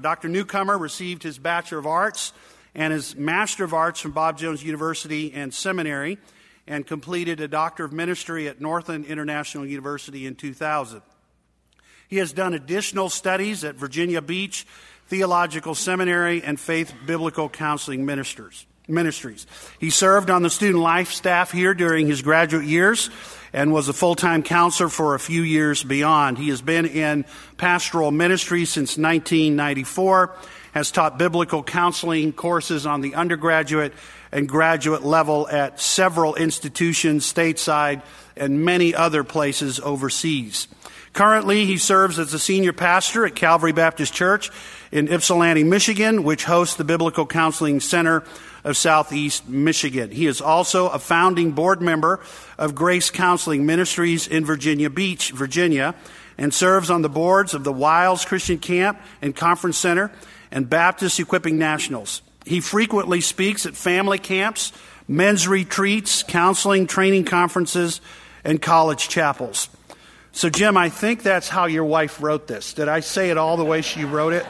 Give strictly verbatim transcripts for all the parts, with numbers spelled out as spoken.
Doctor Newcomer received his Bachelor of Arts and his Master of Arts from Bob Jones University and Seminary, and completed a Doctor of Ministry at Northland International University in two thousand. He has done additional studies at Virginia Beach Theological Seminary and Faith Biblical Counseling Ministers. Ministries. He served on the student life staff here during his graduate years and was a full-time counselor for a few years beyond. He has been in pastoral ministry since nineteen ninety-four, has taught biblical counseling courses on the undergraduate and graduate level at several institutions stateside and many other places overseas. Currently, he serves as a senior pastor at Calvary Baptist Church in Ypsilanti, Michigan, which hosts the Biblical Counseling Center of Southeast Michigan. He is also a founding board member of Grace Counseling Ministries in Virginia Beach, Virginia, and serves on the boards of the Wiles Christian Camp and Conference Center and Baptist Equipping Nationals. He frequently speaks at family camps, men's retreats, counseling training conferences, and college chapels. So, Jim, I think that's how your wife wrote this. Did I say it all the way she wrote it?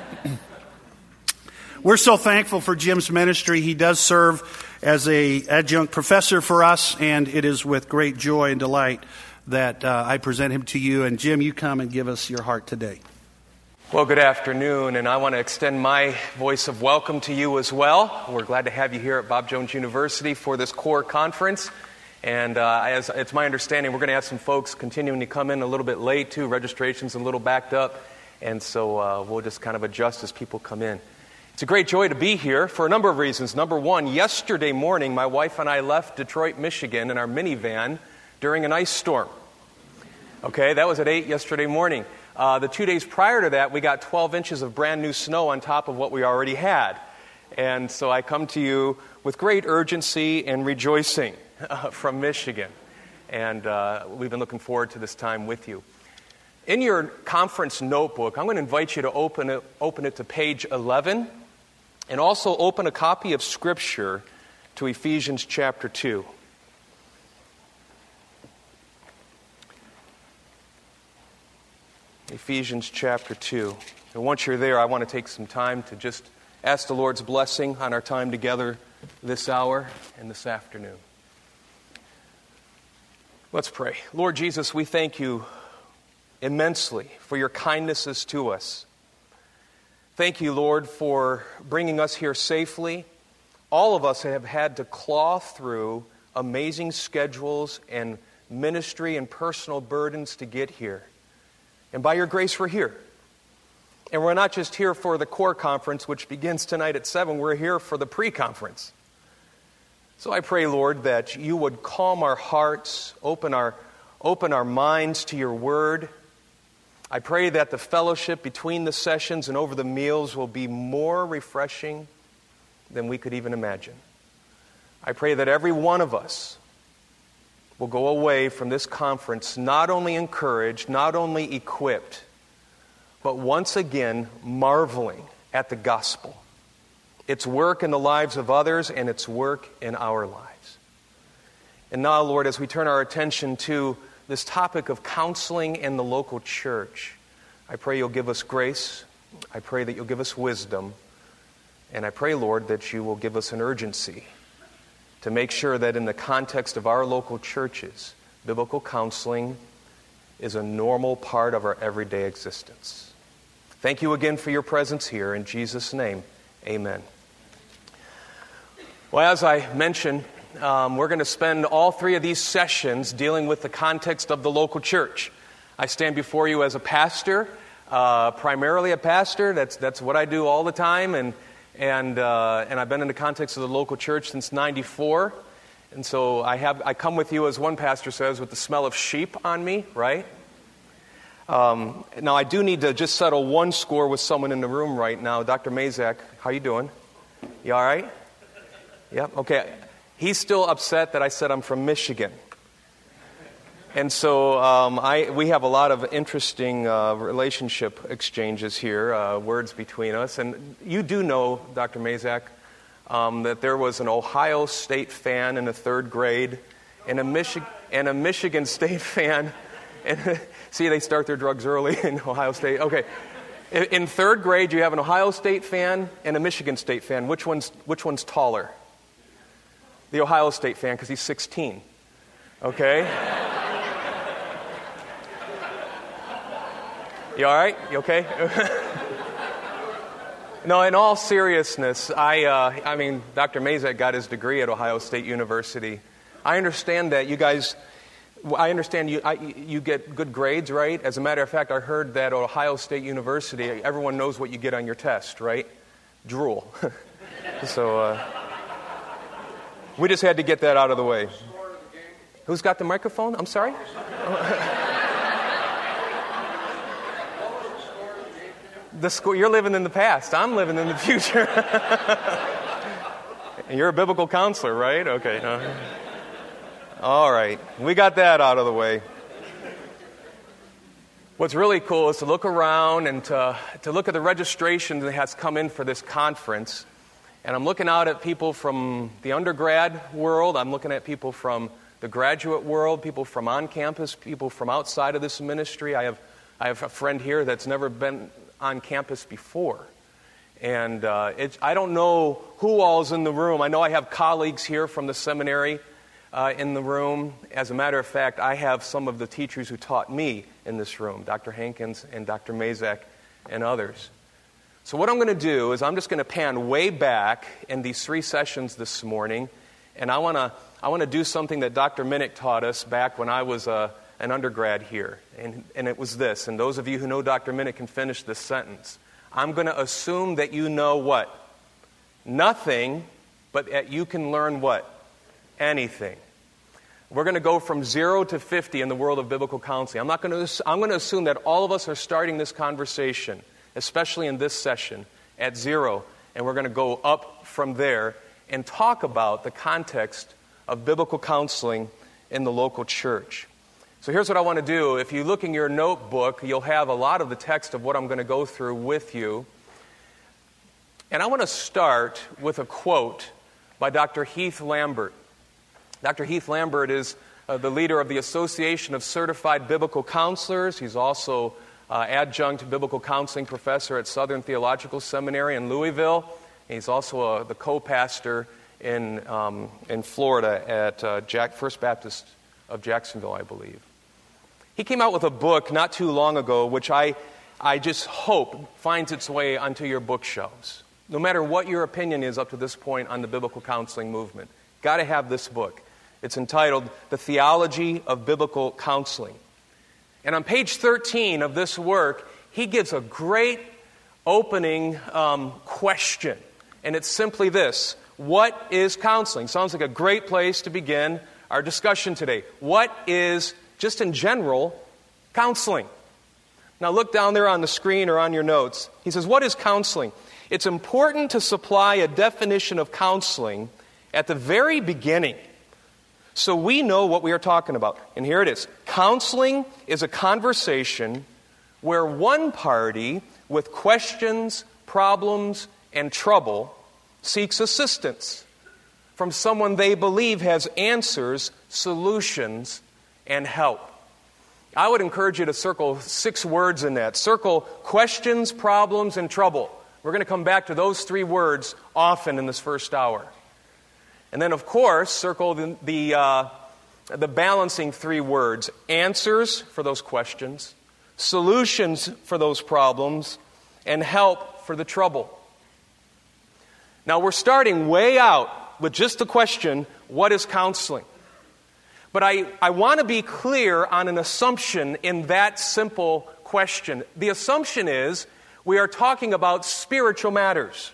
We're so thankful for Jim's ministry. He does serve as an adjunct professor for us, and it is with great joy and delight that uh, I present him to you. And, Jim, you come and give us your heart today. Well, good afternoon, and I want to extend my voice of welcome to you as well. We're glad to have you here at Bob Jones University for this core conference. And uh, as it's my understanding, we're going to have some folks continuing to come in a little bit late, too. Registration's a little backed up, and so uh, we'll just kind of adjust as people come in. It's a great joy to be here for a number of reasons. Number one, yesterday morning, my wife and I left Detroit, Michigan in our minivan during an ice storm. Okay, that was at eight yesterday morning. Uh, the two days prior to that, we got twelve inches of brand new snow on top of what we already had. And so I come to you with great urgency and rejoicing uh, from Michigan. And uh, we've been looking forward to this time with you. In your conference notebook, I'm going to invite you to open it, open it to page eleven, and also open a copy of Scripture to Ephesians chapter two. Ephesians chapter two. And once you're there, I want to take some time to just ask the Lord's blessing on our time together this hour and this afternoon. Let's pray. Lord Jesus, we thank you immensely for your kindnesses to us. Thank you, Lord, for bringing us here safely. All of us have had to claw through amazing schedules and ministry and personal burdens to get here. And by your grace, we're here. And we're not just here for the core conference, which begins tonight at seven. We're here for the pre-conference. So I pray, Lord, that you would calm our hearts, open our, open our minds to your word. I pray that the fellowship between the sessions and over the meals will be more refreshing than we could even imagine. I pray that every one of us will go away from this conference not only encouraged, not only equipped, but once again marveling at the gospel, its work in the lives of others and its work in our lives. And now, Lord, as we turn our attention to this topic of counseling in the local church, I pray you'll give us grace. I pray that you'll give us wisdom. And I pray, Lord, that you will give us an urgency to make sure that in the context of our local churches, biblical counseling is a normal part of our everyday existence. Thank you again for your presence here. In Jesus' name, amen. Well, as I mentioned, um, we're going to spend all three of these sessions dealing with the context of the local church. I stand before you as a pastor, uh, primarily a pastor. That's that's what I do all the time, and And uh, and I've been in the context of the local church since ninety-four. And so I have I come with you, as one pastor says, with the smell of sheep on me, right? Um, now, I do need to just settle one score with someone in the room right now. Doctor Mazak, how you doing? You all right? Yep, okay. He's still upset that I said I'm from Michigan. And so um, I we have a lot of interesting uh, relationship exchanges here, uh, words between us. And you do know, Doctor Mazak, um, that there was an Ohio State fan in the third grade and a, Michi- and a Michigan State fan. And see, they start their drugs early in Ohio State. Okay. In third grade, you have an Ohio State fan and a Michigan State fan. Which one's, which one's taller? The Ohio State fan, because he's sixteen. Okay? You all right? You okay? No, in all seriousness, I, uh, I mean, Doctor Mazak got his degree at Ohio State University. I understand that you guys... I understand you I, you get good grades, right? As a matter of fact, I heard that at Ohio State University, everyone knows what you get on your test, right? Drool. So uh, we just had to get that out of the way. Who's got the microphone? I'm sorry? The score, you're living in the past. I'm living in the future. You're a biblical counselor, right? Okay. Uh, All right, we got that out of the way. What's really cool is to look around and to, to look at the registration that has come in for this conference. And I'm looking out at people from the undergrad world. I'm looking at people from the graduate world, people from on campus, people from outside of this ministry. I have, I have a friend here that's never been on campus before. And uh, it's, I don't know who all is in the room. I know I have colleagues here from the seminary Uh, in the room. As a matter of fact, I have some of the teachers who taught me in this room, Doctor Hankins and Doctor Mazak and others. So what I'm going to do is I'm just going to pan way back in these three sessions this morning, and I want to I want to do something that Doctor Minnick taught us back when I was uh, an undergrad here, and, and it was this, and those of you who know Doctor Minnick can finish this sentence. I'm going to assume that you know what? Nothing, but that you can learn what? Anything. We're going to go from zero to fifty in the world of biblical counseling. I'm not going to. I'm going to assume that all of us are starting this conversation, especially in this session, at zero, and we're going to go up from there and talk about the context of biblical counseling in the local church. So here's what I want to do. If you look in your notebook, you'll have a lot of the text of what I'm going to go through with you. And I want to start with a quote by Doctor Heath Lambert. Doctor Heath Lambert is uh, the leader of the Association of Certified Biblical Counselors. He's also uh, adjunct biblical counseling professor at Southern Theological Seminary in Louisville. He's also uh, the co-pastor in um, in Florida at uh, Jack, First Baptist of Jacksonville, I believe. He came out with a book not too long ago, which I I just hope finds its way onto your bookshelves. No matter what your opinion is up to this point on the biblical counseling movement, got to have this book. It's entitled The Theology of Biblical Counseling. And on page thirteen of this work, he gives a great opening um, question. And it's simply this: what is counseling? Sounds like a great place to begin our discussion today. What is, just in general, counseling? Now look down there on the screen or on your notes. He says, what is counseling? It's important to supply a definition of counseling at the very beginning, so we know what we are talking about. And here it is. Counseling is a conversation where one party with questions, problems, and trouble seeks assistance from someone they believe has answers, solutions, and help. I would encourage you to circle six words in that. Circle questions, problems, and trouble. We're going to come back to those three words often in this first hour. And then, of course, circle the the, uh, the balancing three words: answers for those questions, solutions for those problems, and help for the trouble. Now, we're starting way out with just the question, what is counseling? But I, I want to be clear on an assumption in that simple question. The assumption is we are talking about spiritual matters.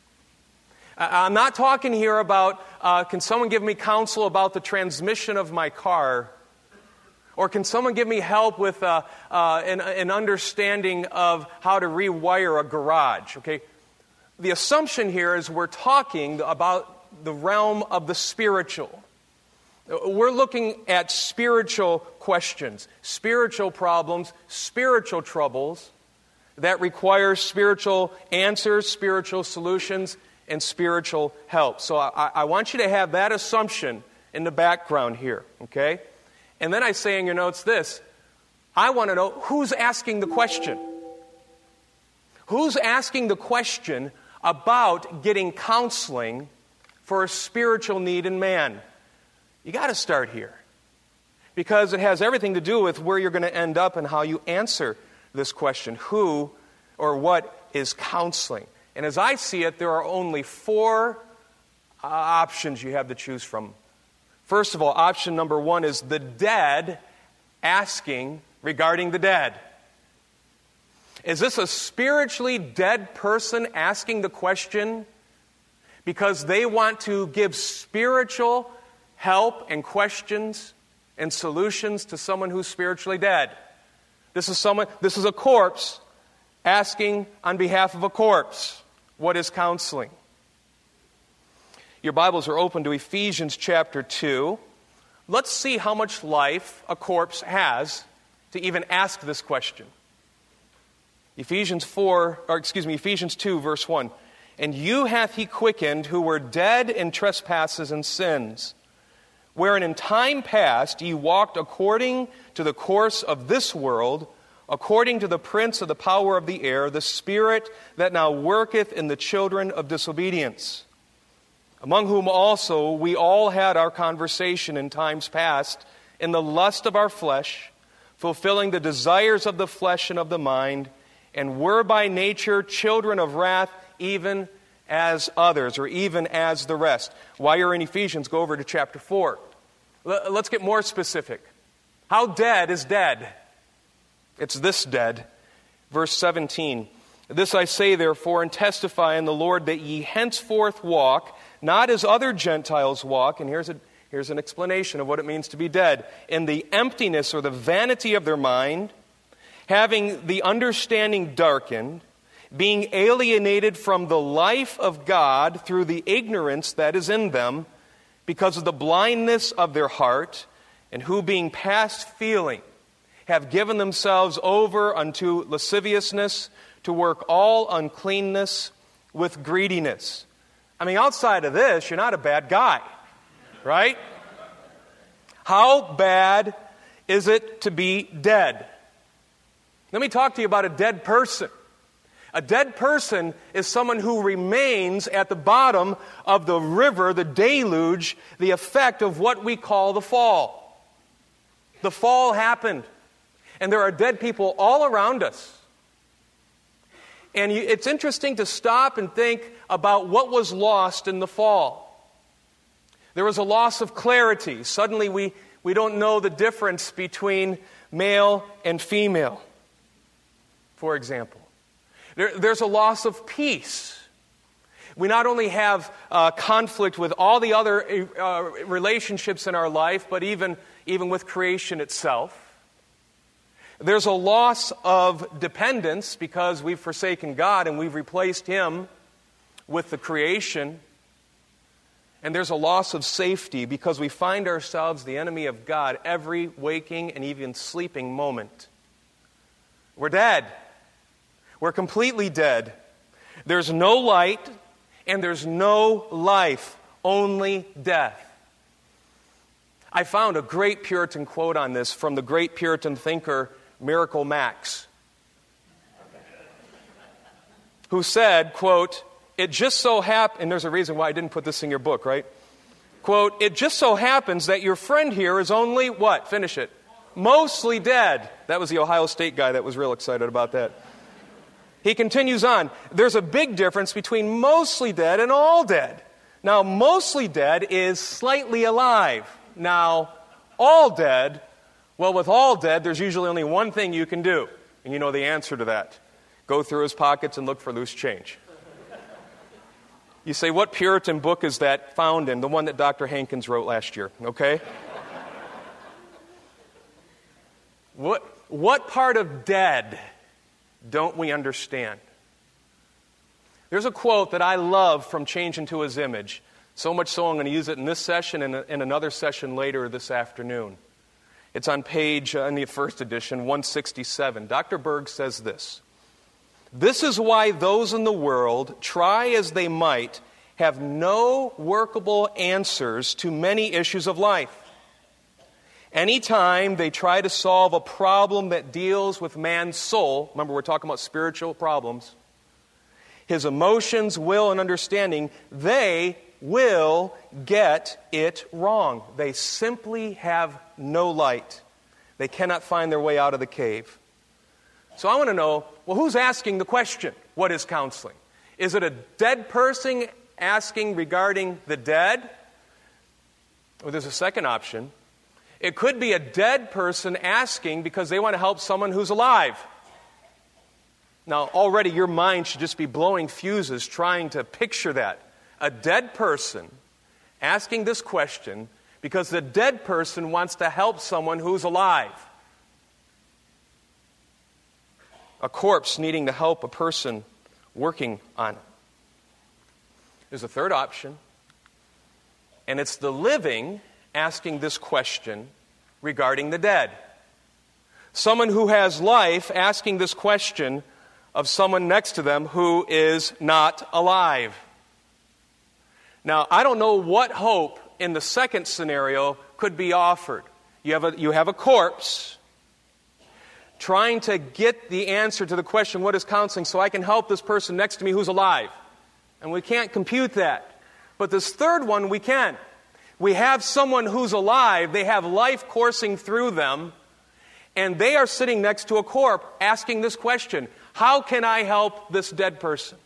I'm not talking here about, uh, can someone give me counsel about the transmission of my car? Or can someone give me help with uh, uh, an, an understanding of how to rewire a garage? Okay, the assumption here is we're talking about the realm of the spiritual. We're looking at spiritual questions, spiritual problems, spiritual troubles that require spiritual answers, spiritual solutions, and spiritual help. So I, I want you to have that assumption in the background here, okay? And then I say in your notes this: I want to know who's asking the question. Who's asking the question about getting counseling for a spiritual need in man? You got to start here, because it has everything to do with where you're going to end up and how you answer this question. Who or what is counseling? And as I see it, there are only four uh, options you have to choose from. First of all, option number one is the dead asking regarding the dead. Is this a spiritually dead person asking the question because they want to give spiritual help and questions and solutions to someone who's spiritually dead? This is someone, this is a corpse asking on behalf of a corpse. What is counseling? Your Bibles are open to Ephesians chapter two. Let's see how much life a corpse has to even ask this question. Ephesians four, or excuse me, Ephesians two, verse one. And you hath he quickened who were dead in trespasses and sins, wherein in time past ye walked according to the course of this world, according to the prince of the power of the air, the spirit that now worketh in the children of disobedience, among whom also we all had our conversation in times past, in the lust of our flesh, fulfilling the desires of the flesh and of the mind, and were by nature children of wrath, even as others, or even as the rest. While you're in Ephesians, go over to chapter four. Let's get more specific. How dead is dead? It's this dead. Verse seventeen. This I say, therefore, and testify in the Lord, that ye henceforth walk, not as other Gentiles walk, and here's a here's an explanation of what it means to be dead, in the emptiness or the vanity of their mind, having the understanding darkened, being alienated from the life of God through the ignorance that is in them, because of the blindness of their heart, and who being past feeling have given themselves over unto lasciviousness, to work all uncleanness with greediness. I mean, outside of this, you're not a bad guy, right? How bad is it to be dead? Let me talk to you about a dead person. A dead person is someone who remains at the bottom of the river, the deluge, the effect of what we call the fall. The fall happened, and there are dead people all around us. And you, it's interesting to stop and think about what was lost in the fall. There was a loss of clarity. Suddenly we, we don't know the difference between male and female, for example. There, there's a loss of peace. We not only have uh, conflict with all the other uh, relationships in our life, but even, even with creation itself. There's a loss of dependence because we've forsaken God and we've replaced Him with the creation. And there's a loss of safety because we find ourselves the enemy of God every waking and even sleeping moment. We're dead. We're completely dead. There's no light and there's no life, only death. I found a great Puritan quote on this from the great Puritan thinker Miracle Max, who said, quote, it just so happens, and there's a reason why I didn't put this in your book, right? Quote, it just so happens that your friend here is only, what? Finish it. Mostly dead. That was the Ohio State guy that was real excited about that. He continues on. There's a big difference between mostly dead and all dead. Now, mostly dead is slightly alive. Now, all dead, well, with all dead, there's usually only one thing you can do. And you know the answer to that. Go through his pockets and look for loose change. You say, what Puritan book is that found in? The one that Doctor Hankins wrote last year, okay? What, what part of dead don't we understand? There's a quote that I love from Change into His Image. So much so I'm going to use it in this session and in another session later this afternoon. It's on page, uh, in the first edition, one sixty-seven. Doctor Berg says this. This is why those in the world, try as they might, have no workable answers to many issues of life. Anytime they try to solve a problem that deals with man's soul, remember we're talking about spiritual problems, his emotions, will, and understanding, they will get it wrong. They simply have no light. They cannot find their way out of the cave. So I want to know, well, who's asking the question, what is counseling? Is it a dead person asking regarding the dead? Or there's a second option. It could be a dead person asking because they want to help someone who's alive. Now, already your mind should just be blowing fuses trying to picture that. A dead person asking this question because the dead person wants to help someone who's alive. A corpse needing to help a person working on it. There's a third option, and it's the living asking this question regarding the dead. Someone who has life asking this question of someone next to them who is not alive. Now, I don't know what hope in the second scenario could be offered. You have a, you have a corpse trying to get the answer to the question, what is counseling, so I can help this person next to me who's alive. And we can't compute that. But this third one, we can. We have someone who's alive, they have life coursing through them, and they are sitting next to a corpse asking this question, how can I help this dead person?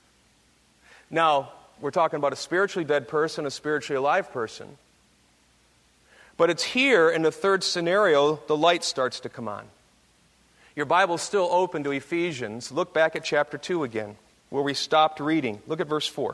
Now, we're talking about a spiritually dead person, a spiritually alive person. But it's here in the third scenario, the light starts to come on. Your Bible's still open to Ephesians. Look back at chapter two again, where we stopped reading. Look at verse four.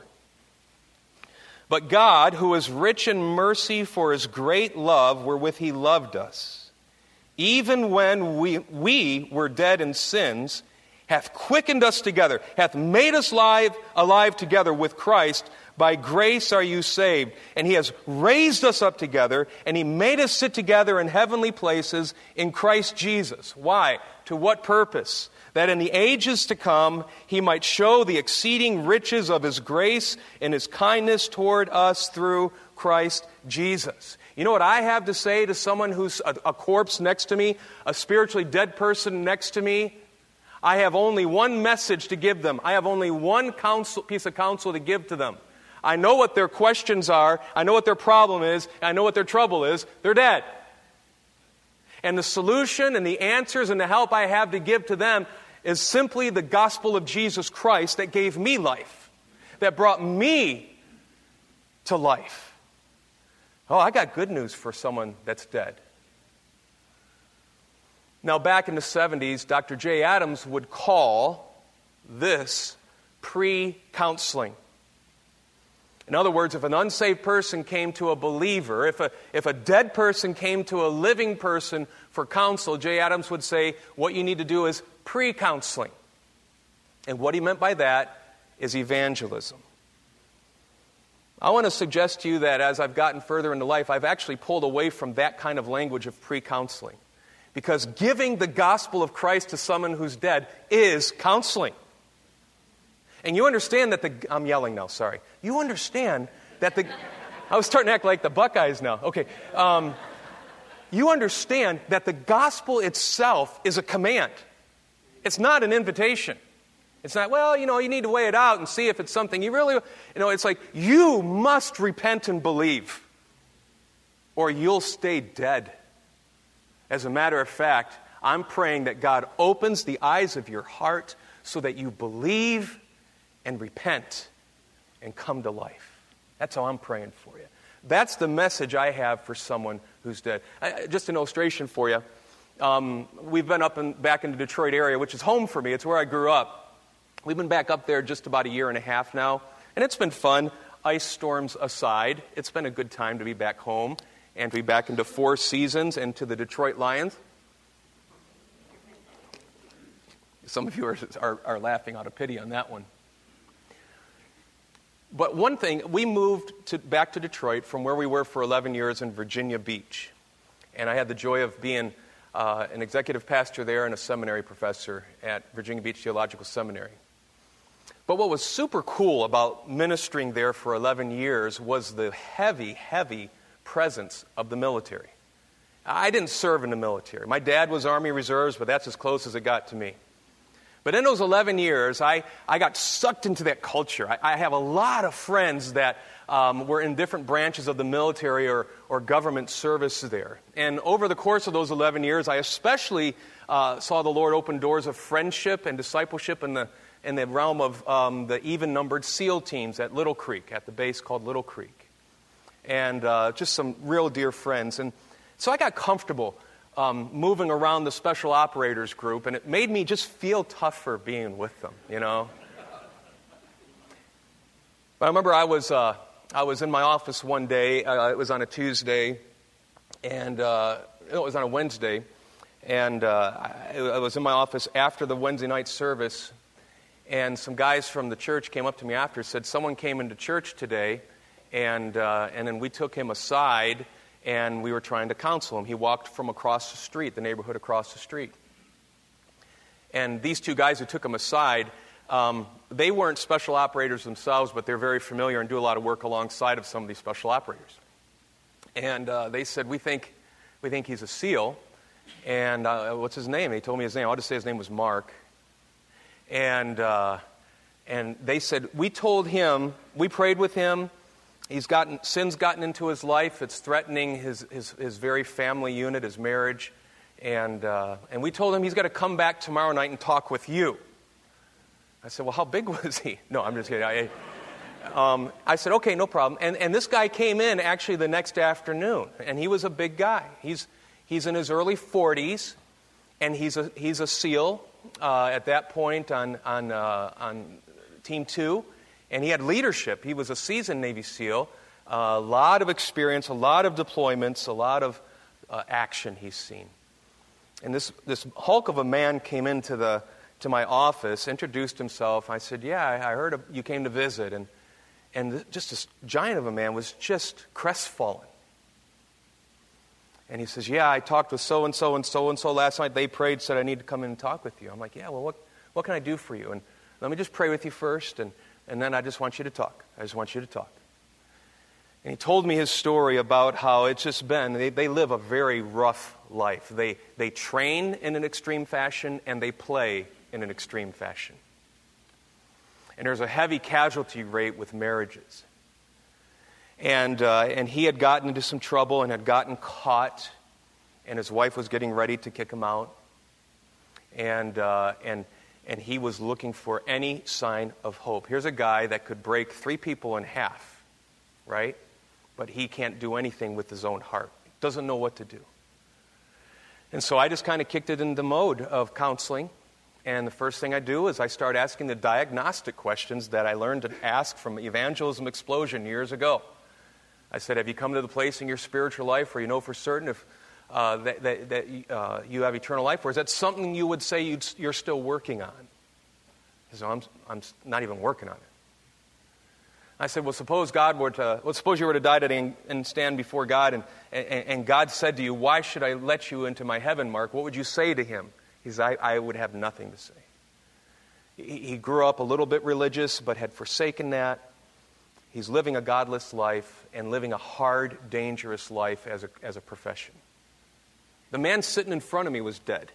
But God, who is rich in mercy for his great love wherewith he loved us, even when we, we were dead in sins, hath quickened us together, hath made us live, alive together with Christ. By grace are you saved. And he has raised us up together, and he made us sit together in heavenly places in Christ Jesus. Why? To what purpose? That in the ages to come he might show the exceeding riches of his grace and his kindness toward us through Christ Jesus. You know what I have to say to someone who's a, a corpse next to me, a spiritually dead person next to me? I have only one message to give them. I have only one counsel, piece of counsel to give to them. I know what their questions are. I know what their problem is. I know what their trouble is. They're dead. And the solution and the answers and the help I have to give to them is simply the gospel of Jesus Christ that gave me life, that brought me to life. Oh, I got good news for someone that's dead. Now, back in the seventies, Doctor Jay Adams would call this pre-counseling. In other words, if an unsaved person came to a believer, if a, if a dead person came to a living person for counsel, Jay Adams would say, what you need to do is pre-counseling. And what he meant by that is evangelism. I want to suggest to you that as I've gotten further into life, I've actually pulled away from that kind of language of pre-counseling. Because giving the gospel of Christ to someone who's dead is counseling. And you understand that the... I'm yelling now, sorry. You understand that the... I was starting to act like the Buckeyes now. Okay. Um, you understand that the gospel itself is a command. It's not an invitation. It's not, well, you know, you need to weigh it out and see if it's something you really... You know, it's like, you must repent and believe, or you'll stay dead. As a matter of fact, I'm praying that God opens the eyes of your heart so that you believe and repent and come to life. That's how I'm praying for you. That's the message I have for someone who's dead. I, just an illustration for you. Um, we've been up and back in the Detroit area, which is home for me. It's where I grew up. We've been back up there just about a year and a half now, and it's been fun. Ice storms aside, it's been a good time to be back home and to be back into Four Seasons and to the Detroit Lions. Some of you are, are, are laughing out of pity on that one. But one thing, we moved to, back to Detroit from where we were for eleven years in Virginia Beach. And I had the joy of being uh, an executive pastor there and a seminary professor at Virginia Beach Theological Seminary. But what was super cool about ministering there for eleven years was the heavy, heavy presence of the military. I didn't serve in the military. My dad was Army Reserves, but that's as close as it got to me. But in those eleven years, I, I got sucked into that culture. I, I have a lot of friends that um, were in different branches of the military or, or government service there. And over the course of those eleven years, I especially uh, saw the Lord open doors of friendship and discipleship in the in the realm of um, the even-numbered SEAL teams at Little Creek, at the base called Little Creek. And uh, just some real dear friends. And so I got comfortable Um, moving around the special operators group, and it made me just feel tougher being with them, you know. But I remember I was uh, I was in my office one day. Uh, it was on a Tuesday, and uh, it was on a Wednesday, and uh, I, I was in my office after the Wednesday night service, and some guys from the church came up to me after and said someone came into church today, and uh, and then we took him aside. And we were trying to counsel him. He walked from across the street, the neighborhood across the street. And these two guys who took him aside, um, they weren't special operators themselves, but they're very familiar and do a lot of work alongside of some of these special operators. And uh, they said, we think we think he's a SEAL. And uh, what's his name? He told me his name. I'll just say his name was Mark. And uh, and they said, we told him, we prayed with him. He's gotten, sin's gotten into his life. It's threatening his, his, his very family unit, his marriage. And, uh, and we told him he's got to come back tomorrow night and talk with you. I said, well, how big was he? No, I'm just kidding. I, um, I said, okay, no problem. And, and this guy came in actually the next afternoon. And he was a big guy. He's, he's in his early forties. And he's a, he's a SEAL uh, at that point on, on, uh, on Team two. And he had leadership. He was a seasoned Navy SEAL, a lot of experience, a lot of deployments, a lot of uh, action he's seen. And this this hulk of a man came into the to my office, introduced himself. I said, "Yeah, I heard you came to visit." And and just this giant of a man was just crestfallen. And he says, "Yeah, I talked with so and so and so and so last night. They prayed, said I need to come in and talk with you." I'm like, "Yeah, well, what what can I do for you?" And let me just pray with you first, and. And then I just want you to talk. I just want you to talk. And he told me his story about how it's just been, they, they live a very rough life. They, they train in an extreme fashion, and they play in an extreme fashion. And there's a heavy casualty rate with marriages. And, uh, and he had gotten into some trouble and had gotten caught, and his wife was getting ready to kick him out. And, uh, and And he was looking for any sign of hope. Here's a guy that could break three people in half, right? But he can't do anything with his own heart. Doesn't know what to do. And so I just kind of kicked it into mode of counseling. And the first thing I do is I start asking the diagnostic questions that I learned to ask from Evangelism Explosion years ago. I said, have you come to the place in your spiritual life where you know for certain if Uh, that, that, that uh, you have eternal life, or is that something you would say you'd, you're still working on? He said, I'm, I'm not even working on it. I said, well, suppose God were to, well, suppose you were to die today and, and stand before God, and, and, and God said to you, why should I let you into my heaven, Mark? What would you say to him? He said, I, I would have nothing to say. He, he grew up a little bit religious, but had forsaken that. He's living a godless life and living a hard, dangerous life as a, as a profession. The man sitting in front of me was dead.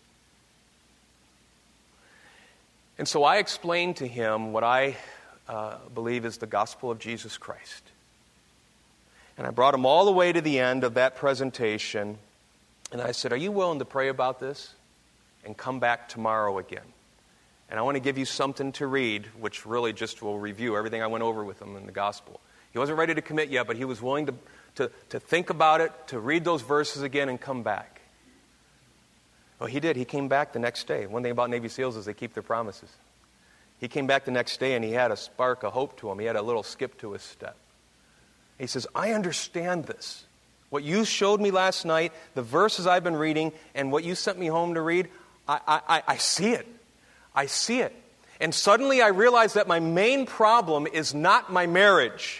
And so I explained to him what I uh, believe is the gospel of Jesus Christ. And I brought him all the way to the end of that presentation. And I said, are you willing to pray about this and come back tomorrow again? And I want to give you something to read, which really just will review everything I went over with him in the gospel. He wasn't ready to commit yet, but he was willing to To, to think about it, to read those verses again and come back. Well, he did. He came back the next day. One thing about Navy SEALs is they keep their promises. He came back the next day and he had a spark of hope to him. He had a little skip to his step. He says, I understand this. What you showed me last night, the verses I've been reading, and what you sent me home to read, I, I, I see it. I see it. And suddenly I realized that my main problem is not my marriage.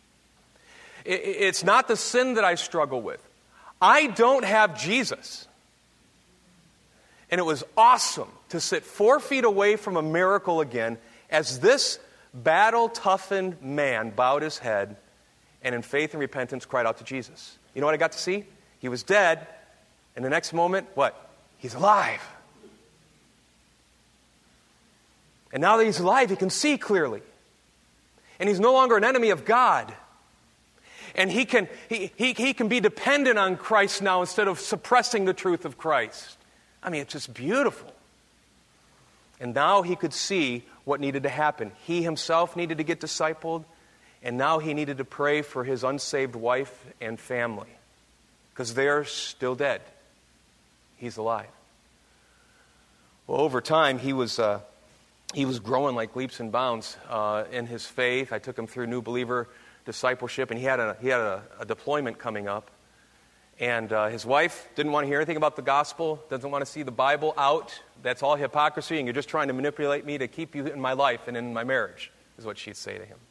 It's not the sin that I struggle with. I don't have Jesus. And it was awesome to sit four feet away from a miracle again as this battle-toughened man bowed his head and in faith and repentance cried out to Jesus. You know what I got to see? He was dead, and the next moment, what? He's alive. And now that he's alive, he can see clearly. And he's no longer an enemy of God. And he can, he, he, he can be dependent on Christ now instead of suppressing the truth of Christ. I mean, it's just beautiful. And now he could see what needed to happen. He himself needed to get discipled, and now he needed to pray for his unsaved wife and family, because they're still dead. He's alive. Well, over time, he was uh, he was growing like leaps and bounds uh, in his faith. I took him through New Believer discipleship, and he had a he had a, a deployment coming up. And uh, his wife didn't want to hear anything about the gospel, doesn't want to see the Bible out. That's all hypocrisy, and you're just trying to manipulate me to keep you in my life and in my marriage, is what she'd say to him.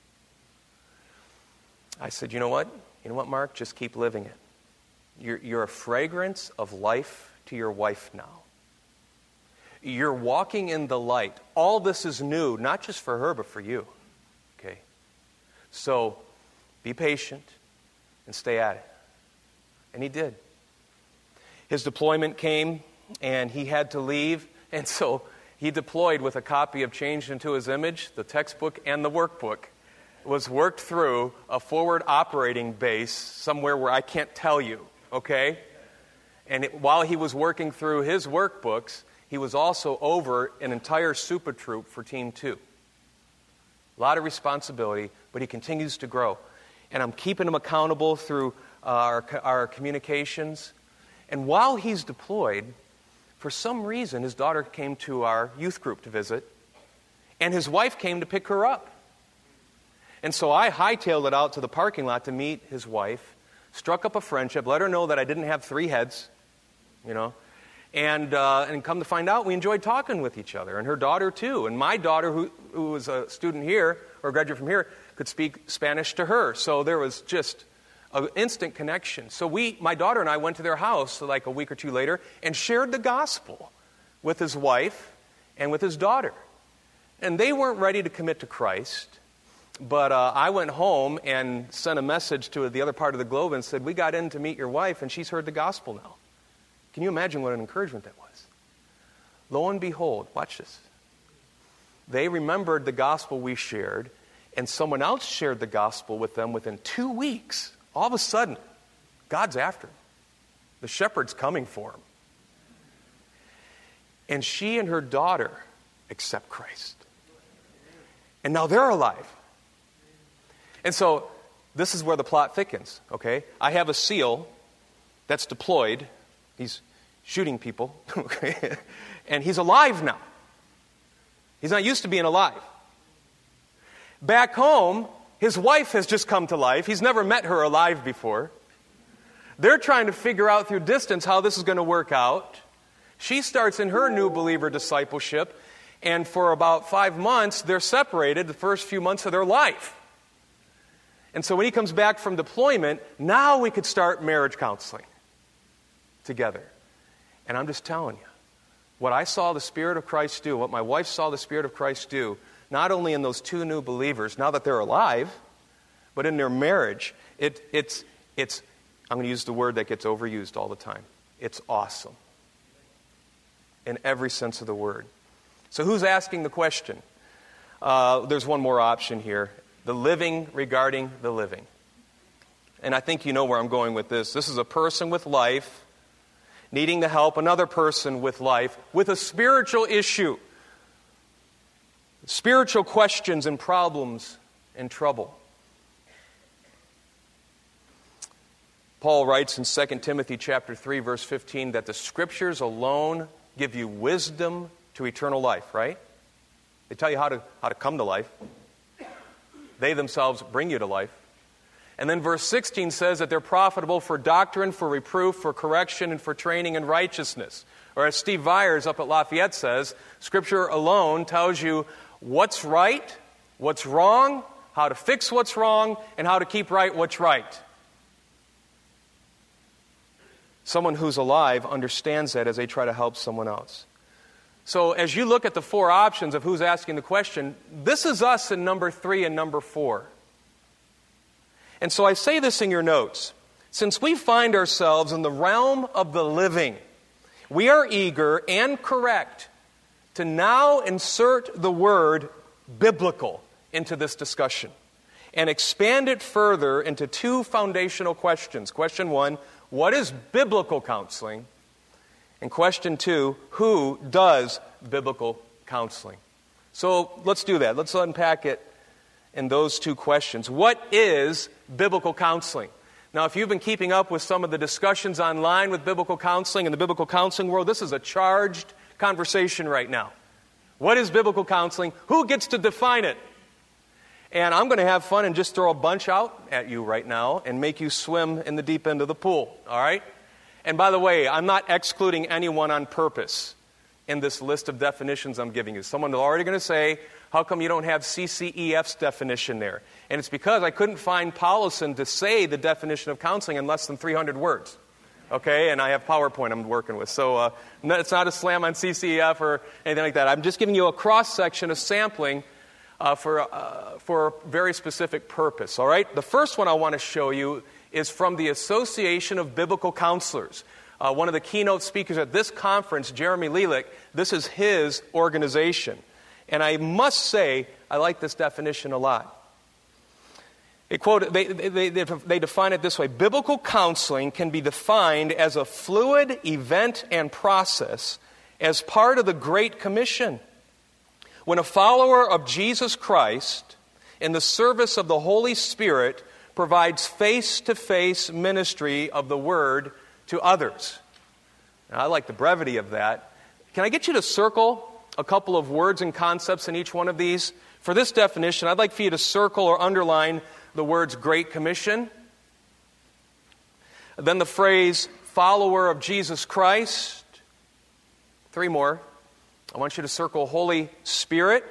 I said, you know what? You know what, Mark? Just keep living it. You're, you're a fragrance of life to your wife now. You're walking in the light. All this is new, not just for her, but for you. Okay? So, be patient and stay at it. And he did. His deployment came, and he had to leave, and so he deployed with a copy of Changed into His Image, the textbook and the workbook. Was worked through a forward operating base somewhere where I can't tell you, okay? And it, while he was working through his workbooks, he was also over an entire super troop for Team two. A lot of responsibility, but he continues to grow. And I'm keeping him accountable through uh, our, our communications. And while he's deployed, for some reason, his daughter came to our youth group to visit, and his wife came to pick her up. And so I hightailed it out to the parking lot to meet his wife, struck up a friendship, let her know that I didn't have three heads, you know, and uh, and come to find out, we enjoyed talking with each other, and her daughter too. And my daughter, who, who was a student here, or a graduate from here, could speak Spanish to her. So there was just an instant connection. So we, my daughter and I went to their house like a week or two later and shared the gospel with his wife and with his daughter. And they weren't ready to commit to Christ. But uh, I went home and sent a message to the other part of the globe and said, we got in to meet your wife, and she's heard the gospel now. Can you imagine what an encouragement that was? Lo and behold, watch this. They remembered the gospel we shared, and someone else shared the gospel with them within two weeks. All of a sudden, God's after him. The shepherd's coming for him. And she and her daughter accept Christ. And now they're alive. And so, this is where the plot thickens, okay? I have a SEAL that's deployed. He's shooting people, okay? And he's alive now. He's not used to being alive. Back home, his wife has just come to life. He's never met her alive before. They're trying to figure out through distance how this is going to work out. She starts in her new believer discipleship, and for about five months, they're separated the first few months of their life. And so when he comes back from deployment, now we could start marriage counseling together. And I'm just telling you, what I saw the Spirit of Christ do, what my wife saw the Spirit of Christ do, not only in those two new believers, now that they're alive, but in their marriage, it, it's, it's, I'm going to use the word that gets overused all the time. It's awesome. In every sense of the word. So who's asking the question? Uh, there's one more option here. The living regarding the living. And I think you know where I'm going with this. This is a person with life needing to help another person with life with a spiritual issue. Spiritual questions and problems and trouble. Paul writes in Second Timothy chapter three, verse fifteen, that the Scriptures alone give you wisdom to eternal life, right? They tell you how to how to come to life. They themselves bring you to life. And then verse sixteen says that they're profitable for doctrine, for reproof, for correction, and for training in righteousness. Or as Steve Viers up at Lafayette says, Scripture alone tells you what's right, what's wrong, how to fix what's wrong, and how to keep right what's right. Someone who's alive understands that as they try to help someone else. So as you look at the four options of who's asking the question, this is us in number three and number four. And so I say this in your notes. Since we find ourselves in the realm of the living, we are eager and correct to now insert the word biblical into this discussion and expand it further into two foundational questions. Question one, what is biblical counseling? And question two, who does biblical counseling? So let's do that. Let's unpack it in those two questions. What is biblical counseling? Now, if you've been keeping up with some of the discussions online with biblical counseling in the biblical counseling world, this is a charged conversation right now. What is biblical counseling? Who gets to define it? And I'm going to have fun and just throw a bunch out at you right now and make you swim in the deep end of the pool, all right? And by the way, I'm not excluding anyone on purpose in this list of definitions I'm giving you. Someone's already going to say, how come you don't have C C E F's definition there? And it's because I couldn't find Paulison to say the definition of counseling in less than three hundred words. Okay, and I have PowerPoint I'm working with. So uh, it's not a slam on C C E F or anything like that. I'm just giving you a cross-section, a sampling uh, for, uh, for a very specific purpose. All right? The first one I want to show you is from the Association of Biblical Counselors. Uh, one of the keynote speakers at this conference, Jeremy Lelich, this is his organization. And I must say, I like this definition a lot. They, quote, they, they, they, they define it this way. Biblical counseling can be defined as a fluid event and process as part of the Great Commission. When a follower of Jesus Christ in the service of the Holy Spirit provides face-to-face ministry of the Word to others. Now, I like the brevity of that. Can I get you to circle a couple of words and concepts in each one of these? For this definition, I'd like for you to circle or underline the words Great Commission. Then the phrase follower of Jesus Christ. Three more. I want you to circle Holy Spirit.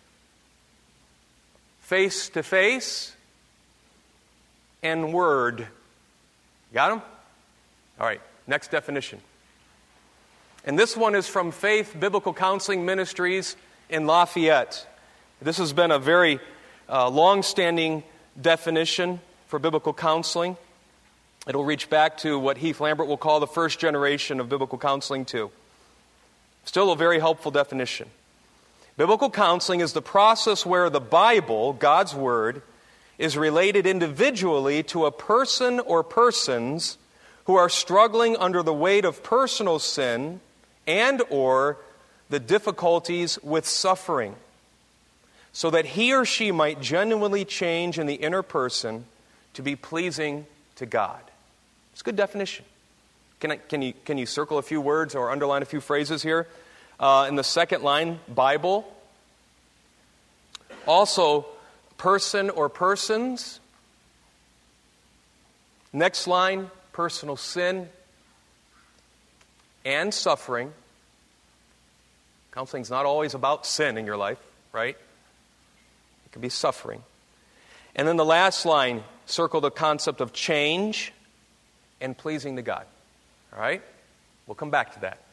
Face to face. And Word. Got them? All right, next definition. And this one is from Faith Biblical Counseling Ministries in Lafayette. This has been a very uh, long-standing definition for biblical counseling. It'll reach back to what Heath Lambert will call the first generation of biblical counseling too. Still a very helpful definition. Biblical counseling is the process where the Bible, God's Word, is related individually to a person or persons who are struggling under the weight of personal sin and or the difficulties with suffering, so that he or she might genuinely change in the inner person to be pleasing to God. It's a good definition. Can, I, can, you, can you circle a few words or underline a few phrases here? Uh, in the second line, Bible. Also, person or persons. Next line, personal sin and suffering. Counseling is not always about sin in your life, right? It can be suffering. And then the last line, circle the concept of change and pleasing to God. All right? We'll come back to that.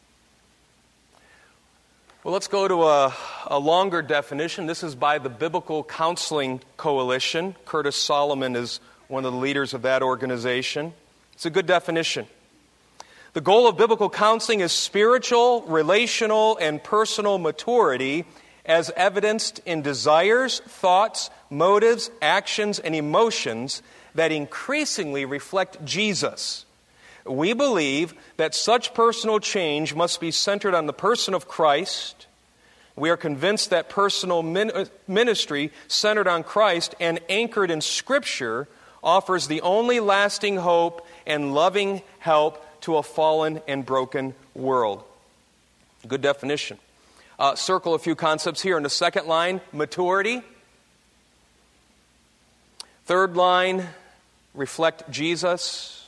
Well, let's go to a, a longer definition. This is by the Biblical Counseling Coalition. Curtis Solomon is one of the leaders of that organization. It's a good definition. The goal of biblical counseling is spiritual, relational, and personal maturity as evidenced in desires, thoughts, motives, actions, and emotions that increasingly reflect Jesus. We believe that such personal change must be centered on the person of Christ. We are convinced that personal ministry centered on Christ and anchored in Scripture offers the only lasting hope and loving help to a fallen and broken world. Good definition. Uh, circle a few concepts here. In the second line, maturity. Third line, reflect Jesus.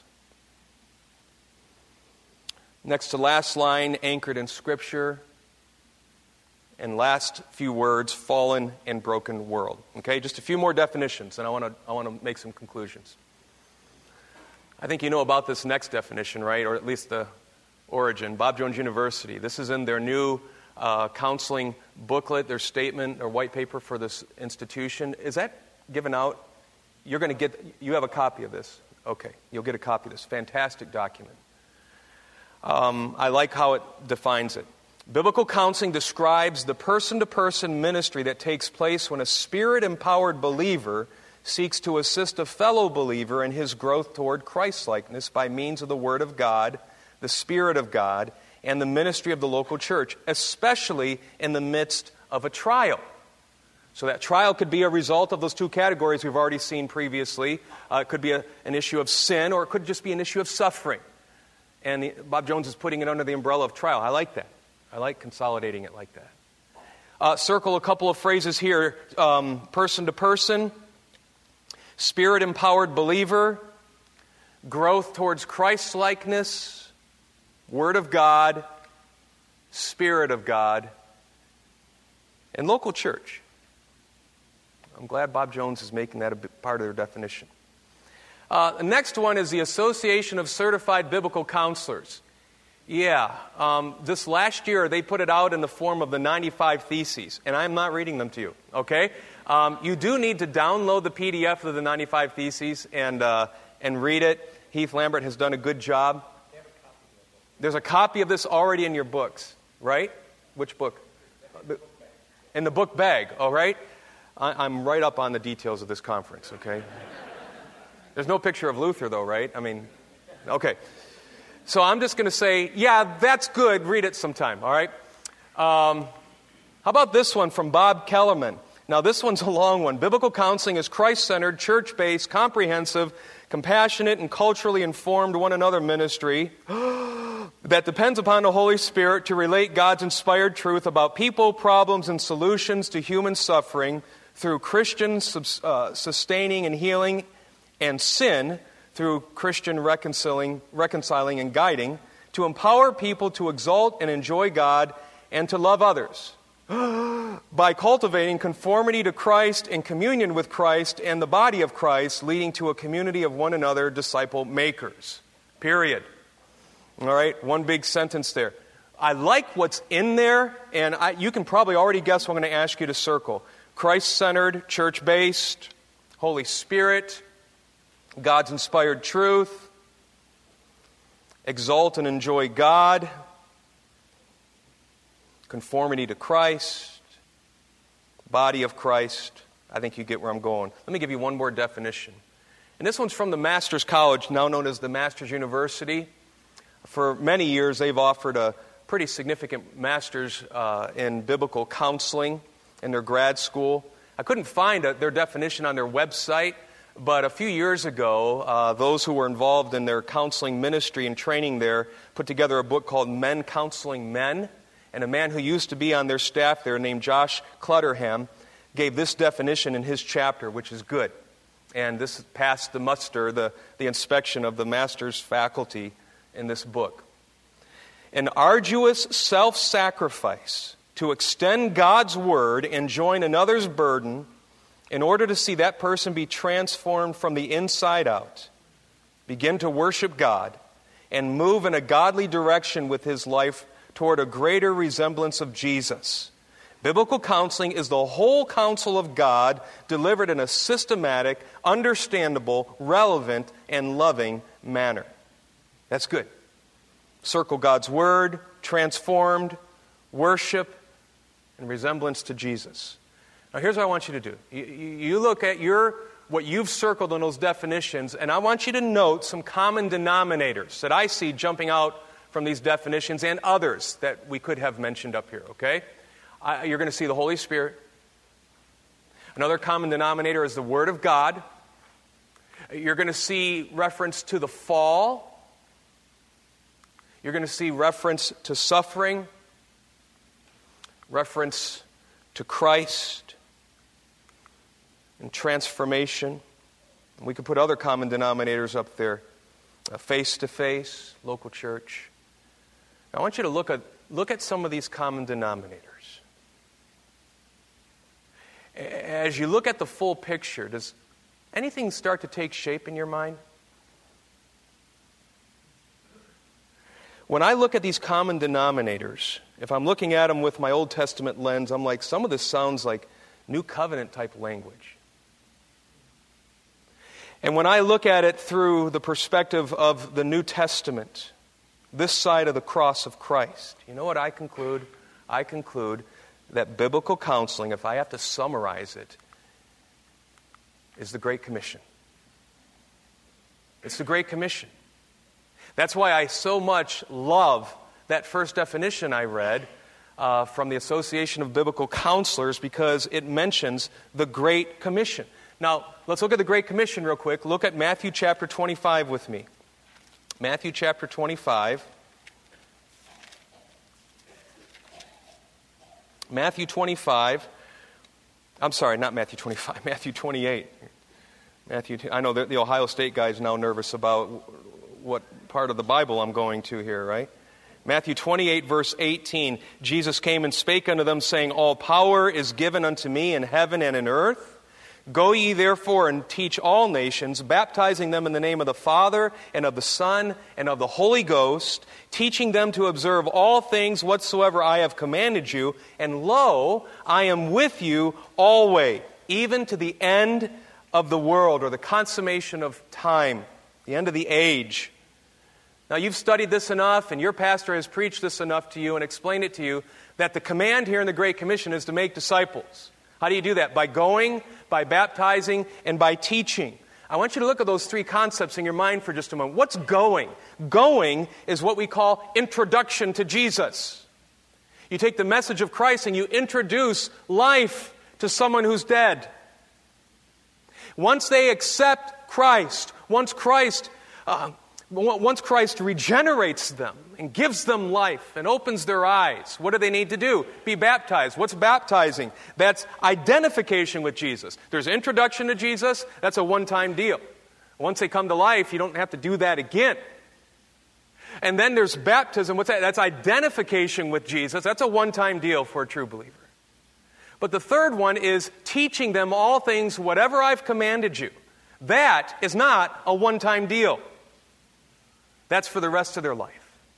Next to last line, anchored in Scripture. And last few words, fallen and broken world. Okay, just a few more definitions, and I want to I want to make some conclusions. I think you know about this next definition, right? Or at least the origin. Bob Jones University. This is in their new uh, counseling booklet, their statement or white paper for this institution. Is that given out? You're going to get. You have a copy of this. Okay, you'll get a copy of this fantastic document. Um, I like how it defines it. Biblical counseling describes the person-to-person ministry that takes place when a Spirit-empowered believer seeks to assist a fellow believer in his growth toward Christ-likeness by means of the Word of God, the Spirit of God, and the ministry of the local church, especially in the midst of a trial. So that trial could be a result of those two categories we've already seen previously. Uh, it could be a, an issue of sin, or it could just be an issue of suffering. And the, Bob Jones is putting it under the umbrella of trial. I like that. I like consolidating it like that. Uh, circle a couple of phrases here. Um, person to person, Spirit-empowered believer, growth towards Christ-likeness, Word of God, Spirit of God, and local church. I'm glad Bob Jones is making that a part of their definition. Uh, the next one is the Association of Certified Biblical Counselors. Yeah, um, this last year they put it out in the form of the ninety-five Theses, and I'm not reading them to you, okay? Um, you do need to download the P D F of the ninety-five Theses and uh, and read it. Heath Lambert has done a good job. There's a copy of this already in your books, right? Which book? In the book bag, all right? I, I'm right up on the details of this conference, okay? There's no picture of Luther, though, right? I mean, okay. So I'm just going to say, yeah, that's good. Read it sometime, all right? Um, how about this one from Bob Kellerman? Now, this one's a long one. Biblical counseling is Christ-centered, church-based, comprehensive, compassionate, and culturally informed one another ministry that depends upon the Holy Spirit to relate God's inspired truth about people, problems, and solutions to human suffering through Christian uh, sustaining and healing, and sin through Christian reconciling, reconciling and guiding, to empower people to exalt and enjoy God and to love others by cultivating conformity to Christ and communion with Christ and the body of Christ, leading to a community of one another disciple makers. Period. All right, one big sentence there. I like what's in there, and I, you can probably already guess what I'm going to ask you to circle. Christ-centered, church-based, Holy Spirit, God's inspired truth, exalt and enjoy God, conformity to Christ, body of Christ. I think you get where I'm going. Let me give you one more definition. And this one's from the Master's College, now known as the Master's University. For many years, they've offered a pretty significant master's uh, in biblical counseling in their grad school. I couldn't find a, their definition on their website. But a few years ago, uh, those who were involved in their counseling ministry and training there put together a book called Men Counseling Men. And a man who used to be on their staff there named Josh Clutterham gave this definition in his chapter, which is good. And this passed the muster, the, the inspection of the master's faculty in this book. An arduous self-sacrifice to extend God's word and join another's burden in order to see that person be transformed from the inside out, begin to worship God, and move in a godly direction with his life toward a greater resemblance of Jesus. Biblical counseling is the whole counsel of God delivered in a systematic, understandable, relevant, and loving manner. That's good. Circle God's word, transformed, worship, and resemblance to Jesus. Now, here's what I want you to do. You, you look at your what you've circled in those definitions, and I want you to note some common denominators that I see jumping out from these definitions and others that we could have mentioned up here, okay? I, you're going to see the Holy Spirit. Another common denominator is the Word of God. You're going to see reference to the fall. You're going to see reference to suffering, reference to Christ, and transformation. We could put other common denominators up there. Uh, face-to-face, local church. Now, I want you to look at, look at some of these common denominators. As you look at the full picture, does anything start to take shape in your mind? When I look at these common denominators, if I'm looking at them with my Old Testament lens, I'm like, some of this sounds like New Covenant type language. And when I look at it through the perspective of the New Testament, this side of the cross of Christ. You know what I conclude? I conclude that biblical counseling, if I have to summarize it, is the Great Commission. It's the Great Commission. That's why I so much love that first definition I read uh, from the Association of Biblical Counselors, because it mentions the Great Commission. Now, let's look at the Great Commission real quick. Look at Matthew chapter twenty-five with me. Matthew chapter twenty-five. Matthew twenty-five. I'm sorry, not Matthew twenty-five, Matthew twenty-eight. Matthew, I know that the Ohio State guy is now nervous about what part of the Bible I'm going to here, right? Matthew twenty-eight, verse eighteen. Jesus came and spake unto them, saying, All power is given unto me in heaven and in earth. Go ye therefore and teach all nations, baptizing them in the name of the Father and of the Son and of the Holy Ghost, teaching them to observe all things whatsoever I have commanded you. And lo, I am with you always, even to the end of the world, or the consummation of time, the end of the age. Now, you've studied this enough, and your pastor has preached this enough to you and explained it to you, that the command here in the Great Commission is to make disciples. How do you do that? By going, by baptizing, and by teaching. I want you to look at those three concepts in your mind for just a moment. What's going? Going is what we call introduction to Jesus. You take the message of Christ and you introduce life to someone who's dead. Once they accept Christ, once Christ, uh, once Christ regenerates them and gives them life and opens their eyes, what do they need to do? Be baptized. What's baptizing? That's identification with Jesus. There's introduction to Jesus. That's a one-time deal. Once they come to life, you don't have to do that again. And then there's baptism. What's that? That's identification with Jesus. That's a one-time deal for a true believer. But the third one is teaching them all things, whatever I've commanded you. That is not a one-time deal. That's for the rest of their life.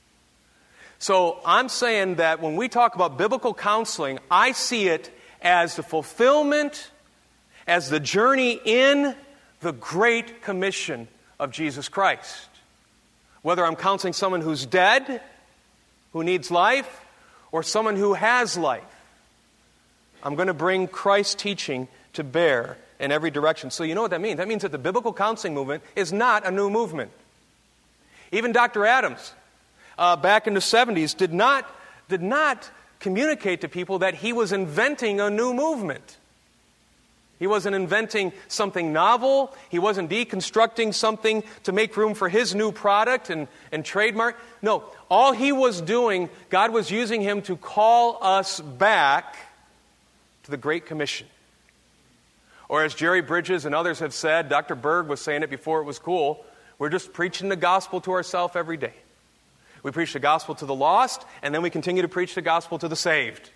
So I'm saying that when we talk about biblical counseling, I see it as the fulfillment, as the journey in the Great Commission of Jesus Christ. Whether I'm counseling someone who's dead, who needs life, or someone who has life, I'm going to bring Christ's teaching to bear in every direction. So you know what that means? That means that the biblical counseling movement is not a new movement. Even Doctor Adams, uh, back in the seventies, did not, did not communicate to people that he was inventing a new movement. He wasn't inventing something novel. He wasn't deconstructing something to make room for his new product and, and trademark. No, all he was doing, God was using him to call us back to the Great Commission. Or as Jerry Bridges and others have said, Doctor Berg was saying it before it was cool, we're just preaching the gospel to ourselves every day. We preach the gospel to the lost, and then we continue to preach the gospel to the saved.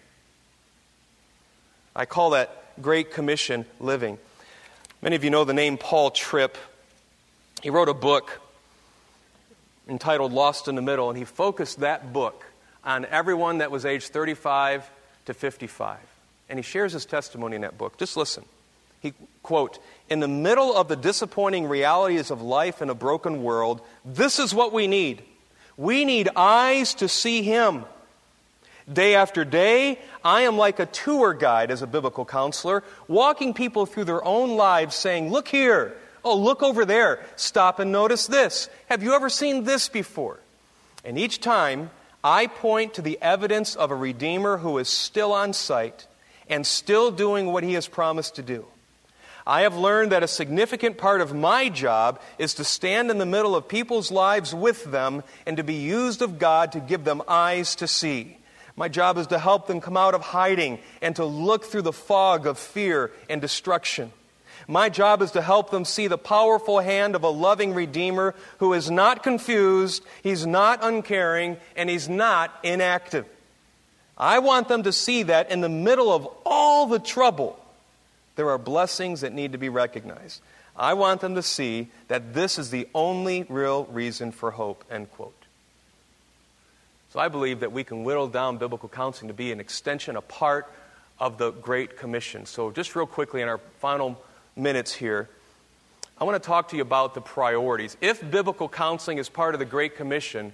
I call that Great Commission living. Many of you know the name Paul Tripp. He wrote a book entitled Lost in the Middle, and he focused that book on everyone that was aged thirty-five to fifty-five. And he shares his testimony in that book. Just listen. He, quote, in the middle of the disappointing realities of life in a broken world, this is what we need. We need eyes to see Him. Day after day, I am like a tour guide as a biblical counselor, walking people through their own lives saying, look here, oh, look over there, stop and notice this. Have you ever seen this before? And each time, I point to the evidence of a Redeemer who is still on site and still doing what He has promised to do. I have learned that a significant part of my job is to stand in the middle of people's lives with them and to be used of God to give them eyes to see. My job is to help them come out of hiding and to look through the fog of fear and destruction. My job is to help them see the powerful hand of a loving Redeemer who is not confused, He's not uncaring, and He's not inactive. I want them to see that in the middle of all the trouble, there are blessings that need to be recognized. I want them to see that this is the only real reason for hope, end quote. So I believe that we can whittle down biblical counseling to be an extension, a part of the Great Commission. So just real quickly in our final minutes here, I want to talk to you about the priorities. If biblical counseling is part of the Great Commission,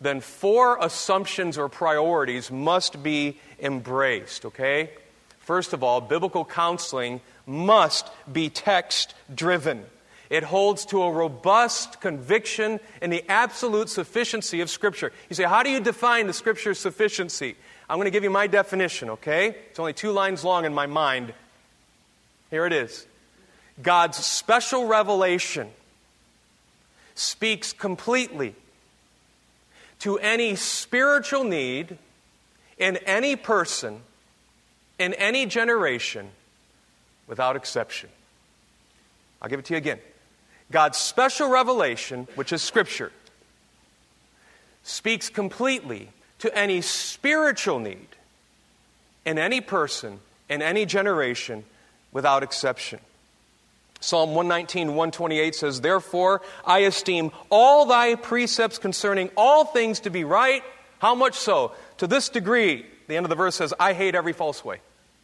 then four assumptions or priorities must be embraced, okay? First of all, biblical counseling must be text-driven. It holds to a robust conviction in the absolute sufficiency of Scripture. You say, how do you define the Scripture's sufficiency? I'm going to give you my definition, okay? It's only two lines long in my mind. Here it is. God's special revelation speaks completely to any spiritual need in any person, in any generation, without exception. I'll give it to you again. God's special revelation, which is Scripture, speaks completely to any spiritual need in any person, in any generation, without exception. Psalm one nineteen, one twenty-eight says, "Therefore I esteem all thy precepts concerning all things to be right." How much so? To this degree, the end of the verse says, "I hate every false way."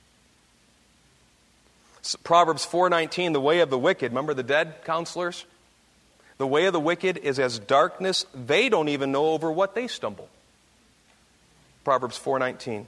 Proverbs four nineteen, "The way of the wicked," remember the dead counselors? "The way of the wicked is as darkness. They don't even know over what they stumble." Proverbs four nineteen.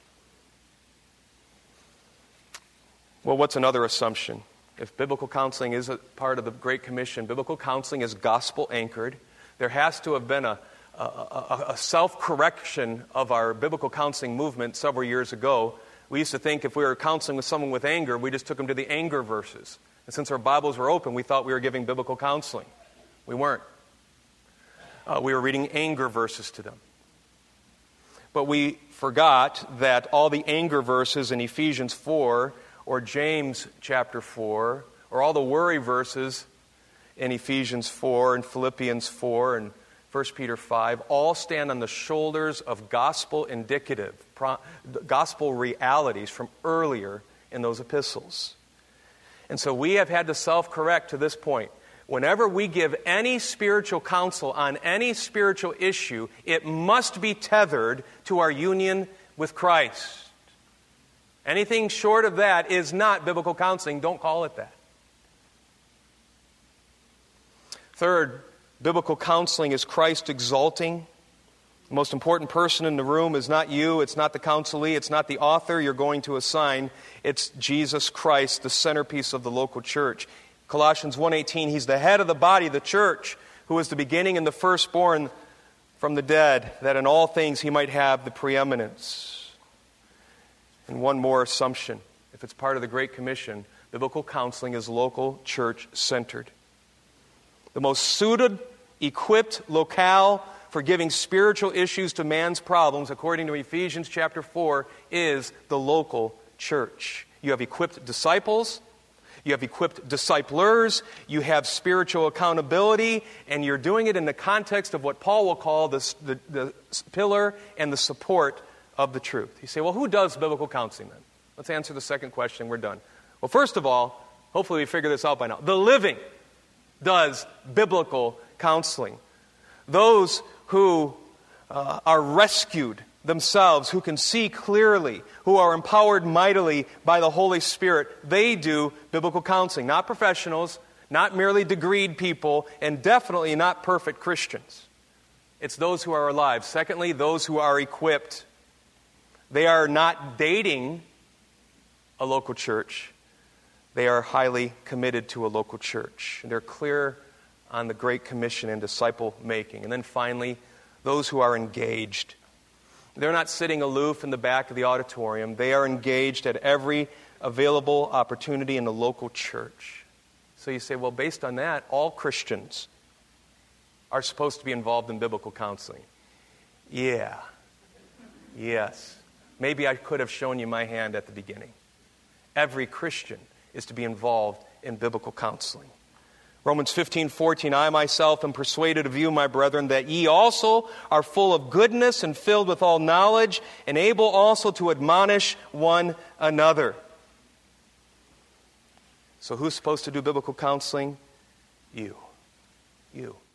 Well, what's another assumption? If biblical counseling is a part of the Great Commission, biblical counseling is gospel-anchored. There has to have been a, a, a, a self-correction of our biblical counseling movement several years ago. We used to think if we were counseling with someone with anger, we just took them to the anger verses. And since our Bibles were open, we thought we were giving biblical counseling. We weren't. Uh, we were reading anger verses to them. But we forgot that all the anger verses in Ephesians four or James chapter four, or all the worry verses in Ephesians four and Philippians four and First Peter five, all stand on the shoulders of gospel indicative, pro, gospel realities from earlier in those epistles. And so we have had to self-correct to this point. Whenever we give any spiritual counsel on any spiritual issue, it must be tethered to our union with Christ. Anything short of that is not biblical counseling. Don't call it that. Third, biblical counseling is Christ exalting. The most important person in the room is not you, it's not the counselee, it's not the author you're going to assign. It's Jesus Christ, the centerpiece of the local church. Colossians one eighteen, He's the head of the body, the church, who is the beginning and the firstborn from the dead, that in all things He might have the preeminence. And one more assumption. If it's part of the Great Commission, biblical counseling is local church-centered. The most suited, equipped locale for giving spiritual issues to man's problems, according to Ephesians chapter four, is the local church. You have equipped disciples, you have equipped disciplers, you have spiritual accountability, and you're doing it in the context of what Paul will call the, the, the pillar and the support of the truth. You say, well, who does biblical counseling then? Let's answer the second question. We're done. Well, first of all, hopefully we figure this out by now. The living does biblical counseling. Those who uh, are rescued themselves, who can see clearly, who are empowered mightily by the Holy Spirit, they do biblical counseling. Not professionals, not merely degreed people, and definitely not perfect Christians. It's those who are alive. Secondly, those who are equipped. They are not dating a local church. They are highly committed to a local church. They're clear on the Great Commission and disciple making. And then finally, those who are engaged. They're not sitting aloof in the back of the auditorium. They are engaged at every available opportunity in the local church. So you say, well, based on that, all Christians are supposed to be involved in biblical counseling. Yeah. Yes. Maybe I could have shown you my hand at the beginning. Every Christian is to be involved in biblical counseling. Romans fifteen fourteen, "I myself am persuaded of you, my brethren, that ye also are full of goodness and filled with all knowledge, and able also to admonish one another." So who's supposed to do biblical counseling? You. You.